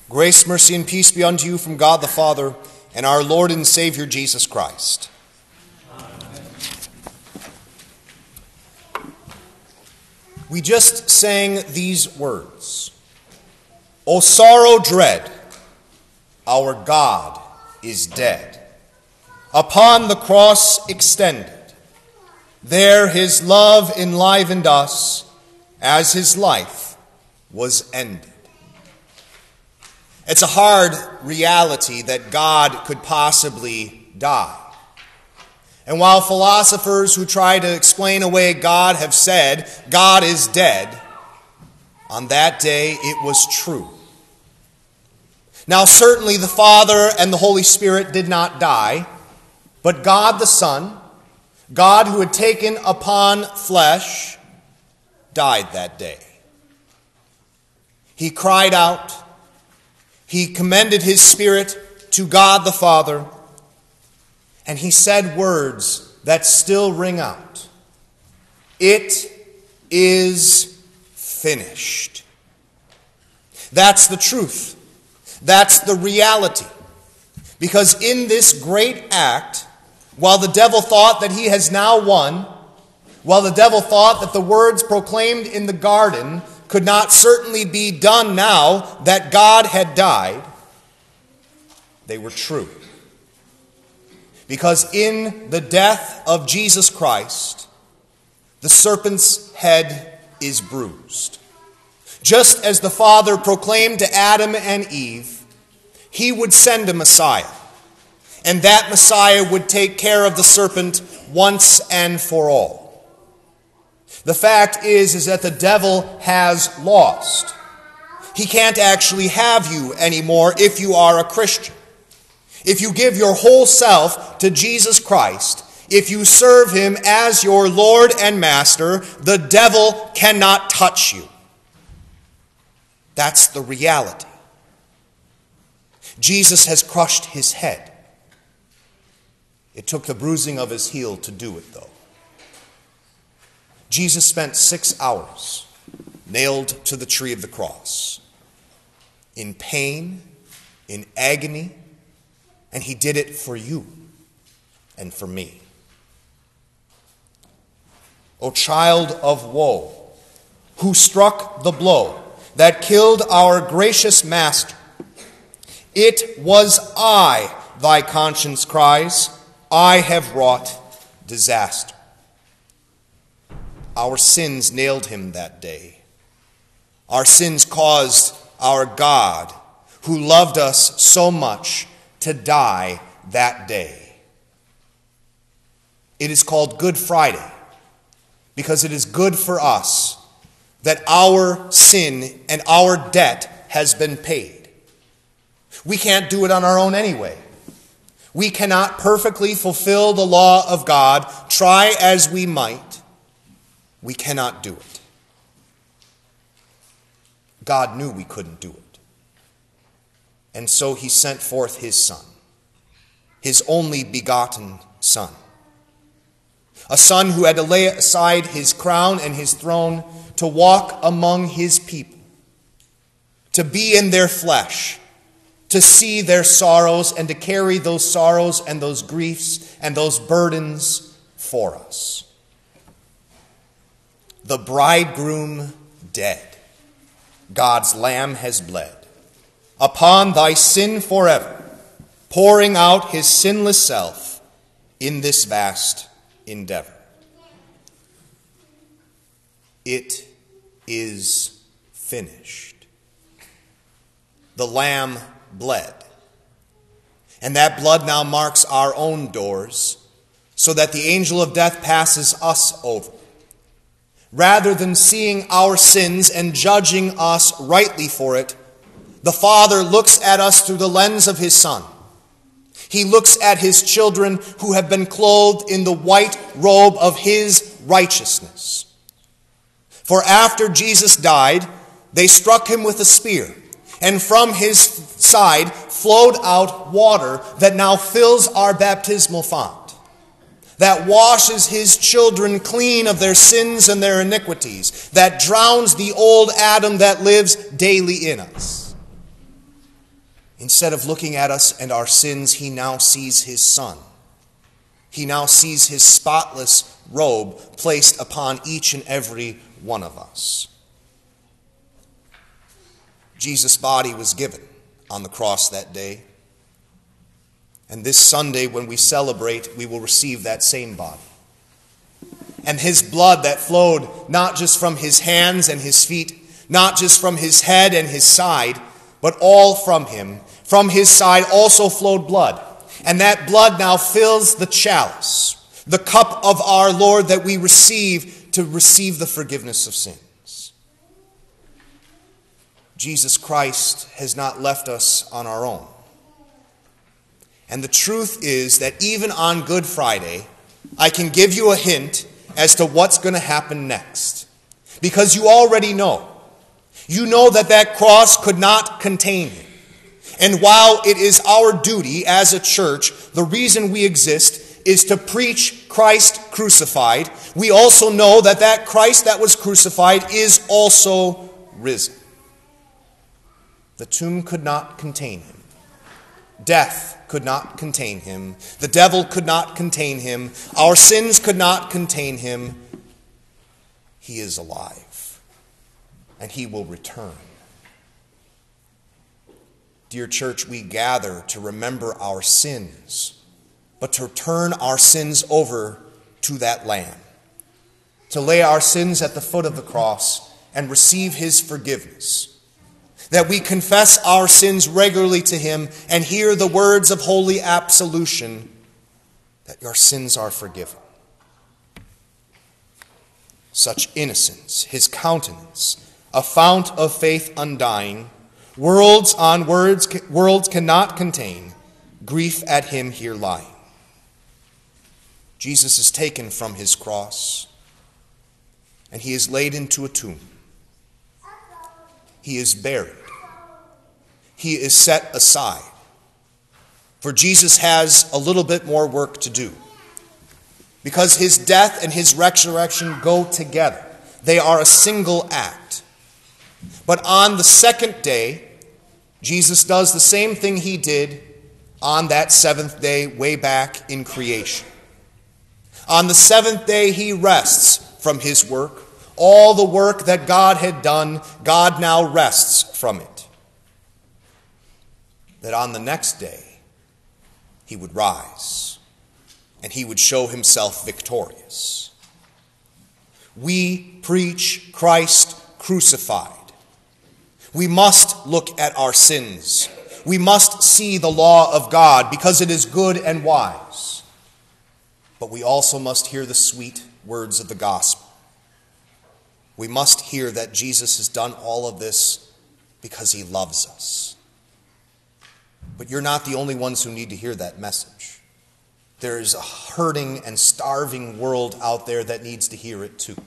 Grace, mercy, and peace be unto you from God the Father and our Lord and Savior Jesus Christ. Amen. We just sang these words. O sorrow dread, our God is dead. Upon the cross extended, there his love enlivened us as his life was ended. It's a hard reality that God could possibly die. And while philosophers who try to explain away God have said God is dead, on that day it was true. Now certainly the Father and the Holy Spirit did not die, but God the Son, God who had taken upon flesh, died that day. He cried out. He commended his spirit to God the Father, and he said words that still ring out. It is finished. That's the truth. That's the reality. Because in this great act, while the devil thought that he has now won, while the devil thought that the words proclaimed in the garden could not certainly be done now that God had died, they were true. Because in the death of Jesus Christ, the serpent's head is bruised. Just as the Father proclaimed to Adam and Eve, he would send a Messiah, and that Messiah would take care of the serpent once and for all. The fact is that the devil has lost. He can't actually have you anymore if you are a Christian. If you give your whole self to Jesus Christ, if you serve him as your Lord and Master, the devil cannot touch you. That's the reality. Jesus has crushed his head. It took the bruising of his heel to do it, though. Jesus spent 6 hours nailed to the tree of the cross, in pain, in agony, and he did it for you and for me. O child of woe, who struck the blow that killed our gracious Master, it was I, thy conscience cries, I have wrought disaster. Our sins nailed him that day. Our sins caused our God, who loved us so much, to die that day. It is called Good Friday because it is good for us that our sin and our debt has been paid. We can't do it on our own anyway. We cannot perfectly fulfill the law of God, try as we might. We cannot do it. God knew we couldn't do it. And so he sent forth his Son, his only begotten Son. A Son who had to lay aside his crown and his throne to walk among his people, to be in their flesh, to see their sorrows and to carry those sorrows and those griefs and those burdens for us. The bridegroom dead, God's Lamb has bled upon thy sin forever, pouring out his sinless self in this vast endeavor. It is finished. The Lamb bled, and that blood now marks our own doors, so that the angel of death passes us over. Rather than seeing our sins and judging us rightly for it, the Father looks at us through the lens of his Son. He looks at his children who have been clothed in the white robe of his righteousness. For after Jesus died, they struck him with a spear, and from his side flowed out water that now fills our baptismal font, that washes his children clean of their sins and their iniquities, that drowns the old Adam that lives daily in us. Instead of looking at us and our sins, he now sees his Son. He now sees his spotless robe placed upon each and every one of us. Jesus' body was given on the cross that day. And this Sunday, when we celebrate, we will receive that same body. And his blood that flowed not just from his hands and his feet, not just from his head and his side, but all from him. From his side also flowed blood. And that blood now fills the chalice, the cup of our Lord that we receive to receive the forgiveness of sins. Jesus Christ has not left us on our own. And the truth is that even on Good Friday, I can give you a hint as to what's going to happen next. Because you already know. You know that that cross could not contain him. And while it is our duty as a church, the reason we exist is to preach Christ crucified, we also know that that Christ that was crucified is also risen. The tomb could not contain him. Death could not contain him. The devil could not contain him. Our sins could not contain him. He is alive, and he will return. Dear church, we gather to remember our sins, but to turn our sins over to that Lamb, to lay our sins at the foot of the cross and receive his forgiveness, that we confess our sins regularly to him and hear the words of holy absolution, that your sins are forgiven. Such innocence, his countenance, a fount of faith undying, worlds on worlds cannot contain, grief at him here lying. Jesus is taken from his cross, and he is laid into a tomb. He is buried. He is set aside. For Jesus has a little bit more work to do. Because his death and his resurrection go together. They are a single act. But on the second day, Jesus does the same thing he did on that seventh day way back in creation. On the seventh day, he rests from his work. All the work that God had done, God now rests from it. That on the next day, he would rise and he would show himself victorious. We preach Christ crucified. We must look at our sins. We must see the law of God because it is good and wise. But we also must hear the sweet words of the gospel. We must hear that Jesus has done all of this because he loves us. But you're not the only ones who need to hear that message. There is a hurting and starving world out there that needs to hear it too.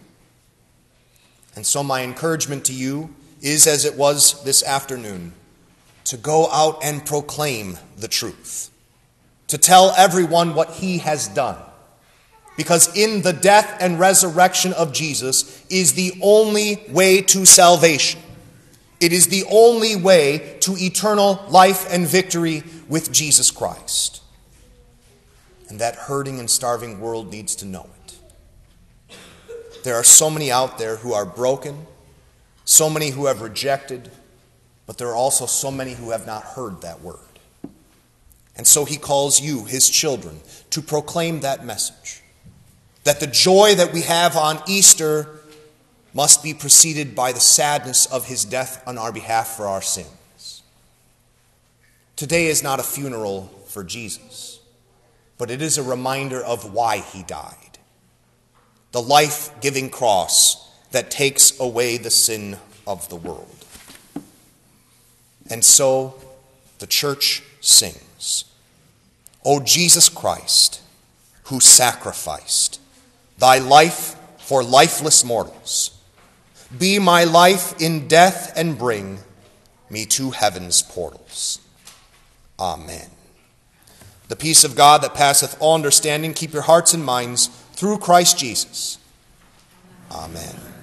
And so my encouragement to you is, as it was this afternoon, to go out and proclaim the truth, to tell everyone what he has done. Because in the death and resurrection of Jesus is the only way to salvation. It is the only way to eternal life and victory with Jesus Christ. And that hurting and starving world needs to know it. There are so many out there who are broken, so many who have rejected, but there are also so many who have not heard that word. And so he calls you, his children, to proclaim that message. That the joy that we have on Easter must be preceded by the sadness of his death on our behalf for our sins. Today is not a funeral for Jesus, but it is a reminder of why he died. The life-giving cross that takes away the sin of the world. And so the church sings, O Jesus Christ, who sacrificed thy life for lifeless mortals, be my life in death and bring me to heaven's portals. Amen. The peace of God that passeth all understanding, keep your hearts and minds through Christ Jesus. Amen.